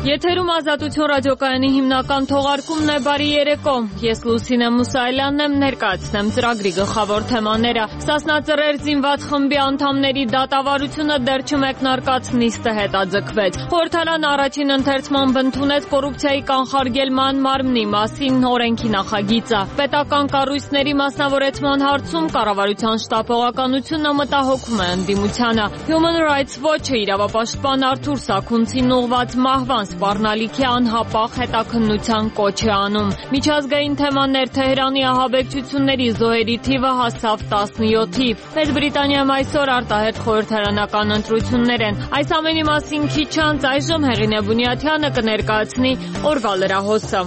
Եթերում Ազատություն ռադիոկայանի հիմնական թողարկումն է բարի երեկո։ Ես Լուսինե Մուսայելյանն եմ, ներկայացնեմ ծրագրի գլխավոր թեմաները։ Սասնա Ծռեր զինված խմբի անդամների դատավարությունը դեռ չմեկնարկած նիստը հետաձգվեց։ Խորհրդարանը առաջին ընթերցմամբ ընդունեց կոռուպցիայի կանխարգելման մարմնի մասին օրենքի նախագիծը։ Պետական կառույցների մասնավորեցման հարցում կառավարության շտապողականությունը մտահոգում է ընդդիմությանը։ Human Rights Watch-ը իրավապաշտպան Արթուր Սաքունցին ուղղված մահվան սպառնալիքի անհապաղ հետաքննության կոչ է անում։ Միջազգային թեմաներ Թեհրանի ահաբեկչությունների զոհերի թիվը հասավ 17-ի։ Մեծ Բրիտանիայում այսօր արտահերթ խորհրդարանական ընտրություններ են։ Այս ամենի մասին քիչ անց այժմ Հեղինե Բունյաթյանը կներկայացնի օրվա լրահոսը։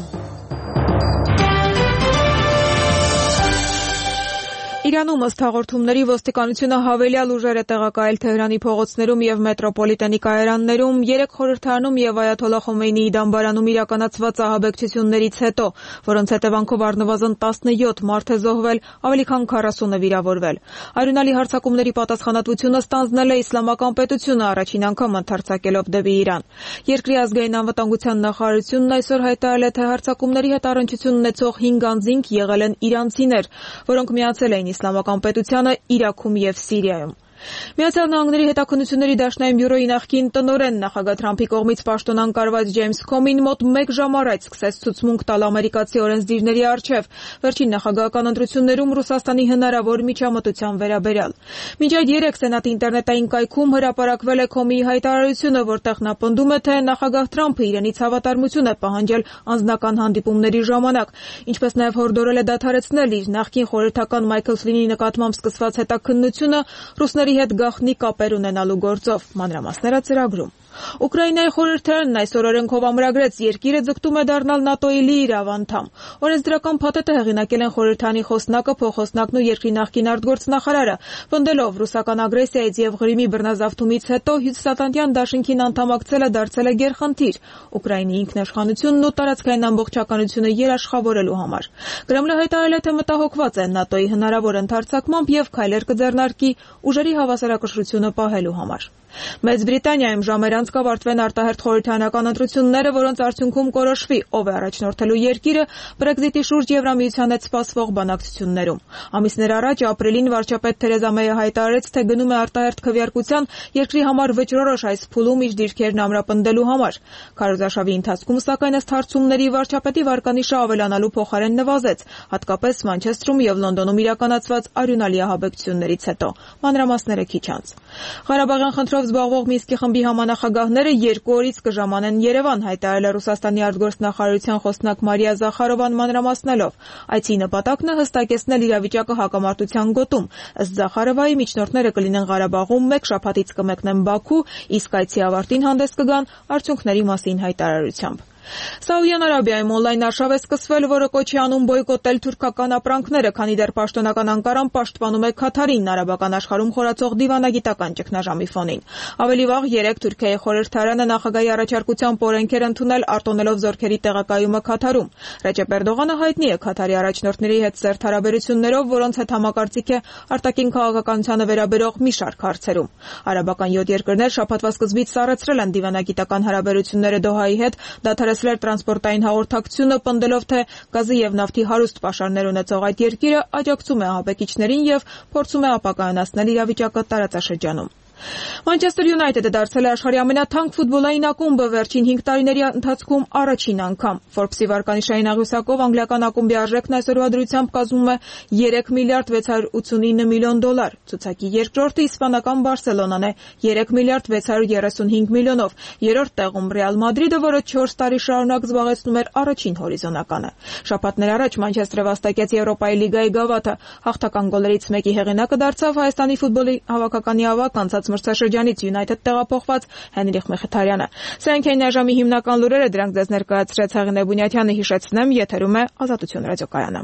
Իրանում ըստ հաղորդումների ոստիկանությունը հավելյալ ուժեր է տեղակայել Թեհրանի փողոցներում եւ մետրոպոլիտենի կայարաններում 3 խորհրդարանում եւ Այաթոլլահ Խոմեյնիի դամբարանում իրականացված ահաբեկչություններից հետո, որոնց հետևանքով առնվազն 17 մարդ է զոհվել, ավելի քան 40-ը վիրավորվել։ Արյունալի հարձակումների պատասխանատվությունը ստանձնել է Իսլամական պետությունը առաջին անգամ ընդարձակելով դեպի Իրան։ Երկրի ազգային անվտանգության նախարարությունն այսօր հայտարարել է, թե հարձակումների հետ առնչություն ունեցող 5 անձինք եղել են իրանցիներ, որոնք միացել էին Իսլամական պետությանը Իրաքում եւ Սիրիայում։ Միացյալ Նահանգների հետաքննությունների դաշնային բյուրոյի նախկին տնօրեն նախագահ Թրամփի կողմից պաշտոնանկարված Ջեյմս Քոմին մոտ 1 ժամ առաջ սկսեց ցուցմունք տալ ամերիկացի օրենսդիրների առջև վերջին նախագահական ընտրություններում Ռուսաստանի հնարավոր միջամտության վերաբերյալ։ Մինչ այդ 3 Սենատի ինտերնետային կայքում հրապարակվել է Քոմիի հայտարարությունը, որտեղ նա պնդում է, թե նախագահ Թրամփը իրենից հավատարմություն է պահանջել անձնական հանդիպումների ժամանակ, ինչպես նաև հորդորել է դադարեցնել իր նախկին խորհրդական Մայքլ Ֆլինի նկատմամբ սկսված հետաքննությունը ռուսների հետ գաղտնի կապեր ունենալու գործով։ Մանրամասները ծրագրում։ Ուկրաինայի խորհրդարանն այսօր օրենքով ամրագրեց երկիրը ձգտում է դառնալ ՆԱՏՕ-ի լիիրավ անդամ։ Օրենսդրական փաթեթը հեղինակել են խորհրդարանի խոսնակը, փոխխոսնակն ու երկրի նախկին արտգործնախարարը, պնդելով ռուսական ագրեսիայից եւ Ղրիմի բռնազավթումից հետո Հյուսիսատլանտյան դաշինքին անդամակցելը դարձել է գերխնդիր Ուկրաինայի ինքնաշխանությունն ու տարածքային ամբողջականությունը երաշխավորելու համար։ Կրեմլը հայտարարել է, թե մտահոգված է ՆԱՏՕ-ի հնարավոր ընդարձակմամբ եւ քայլեր կձեռնարկի ուժերի հավասարակշռությունը պահելու համար։ Մեծ Բրիտանիայում ժամեր անց կավարտվեն արտահերթ խորհրդարանական ընտրությունները, որոնց արդյունքում կորոշվի ով է առաջնորդելու երկիրը Brexit-ի շուրջ Եվրամիության հետ սպասվող բանակցություններում։ Ամիսներ առաջ ապրիլին վարչապետ Թերեզա Մեյը հայտարարեց, թե գնում է արտահերթ քվեարկության երկրի համար վճռորոշ այս փուլում իր դիրքերն ամրապնդելու համար։ Քարոզարշավի ընթացքում, սակայն ըստ հարցումների վարչապետի վարկանիշը ավելանալու փոխարեն նվազեց, հատկապես Մանչեստրում եւ Լոնդոնում իրականացված արյունալի ահաբեկչություններից հետո։ Մանրամասները քիչ անց։ Ղարաբաղյան խնդրով զբաղվող Մինսկի խմբի համանախագահները 2 օրից կժամանեն Երևան, հայտարարել է Ռուսաստանի արտգործնախարարության խոսնակ Մարիա Զախարովան մանրամասնելով։ Այցի նպատակն է հստակեցնել իրավիճակը հակամարտության գոտում։ Ըստ Զախարովայի միջնորդները կլինեն Ղարաբաղում, 1 շաբաթից կմեկնեն Բաքու, իսկ այցի ավարտին հանդես կգան արդյունքների մասին հայտարարությամբ։ Սաուդյան Արաբիայում օնլայն արշավ է սկսվել, որը կոչ է անում բոյկոտել թուրքական ապրանքները, քանի դեռ պաշտոնական Անկարան պաշտպանում է Քաթարին արաբական աշխարհում խորացող դիվանագիտական ճգնաժամի ֆոնին։ Ավելի վաղ 3 Թուրքիայի խորհրդարանը նախագահի առաջարկությամբ օրենքեր ընդունել արտոնելով զորքերի տեղակայումը Քաթարում։ Ռեջեփ Էրդողանը հայտնի է Քաթարի առաջնորդների հետ սերտ հարաբերություններով, որոնց հետ համակարծիք է արտաքին քաղաքականությանը վերաբերող մի շարք հարցերում։ Արաբական 7 երկրներ շաբաթվա սկզբից սառեցրել են դիվանագիտական հարաբերությունները Դոհայի հետ, դադարեցրել տրանսպորտային հաղորդակցությունը, պնդելով, թե գազի եւ նավթի հարուստ պաշարներ ունեցող այդ երկիրը աջակցում է ահաբեկիչներին եւ փորձում է ապակայունացնել իրավիճակը տարածաշրջանում։ Մանչեսթեր Յունայթեդը դարձել է աշխարհի ամենաթանկ ֆուտբոլային ակումբը վերջին 5 տարիների ընթացքում առաջին անգամ։ Forbes-ի վարկանիշային աղյուսակով անգլիական ակումբի արժեքն այսօրվա դրությամբ կազմում է $3 միլիարդ 689 միլիոն։ Ցուցակի երկրորդը իսպանական Բարսելոնան է 3 միլիարդ 635 միլիոնով։ Երրորդ տեղում Ռեալ Մադրիդը, որը 4 տարի շարունակ զբաղեցնում էր առաջին հորիզոնականը։ Շաբաթներ առաջ Մանչեսթերը վաստակեց Եվրոպայի լիգայի գավաթը։ Հաղթական գոլերից մեկի հեղինակը դարձավ Հայաստանի ֆուտբոլի հավաքականի ավակ անցած մրցաշրջանից Յունայթեդ տեղափոխված Հենրիխ Մխիթարյանը։ Սրանք էին այժմի հիմնական լուրերը, դրանք ձեզ ներկայացրեց Հեղինե Բունյաթյանը, հիշեցնեմ, եթերում է Ազատություն ռադիոկայանը։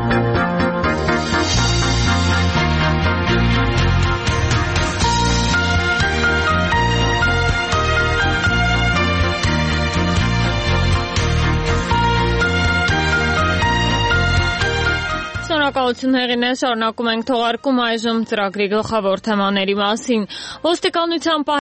Շնորհակալություն Հեղինե, շարունակում ենք թողարկում այժմ ծրագրի գլխավոր թեմաների մասին։ Ոստիկանության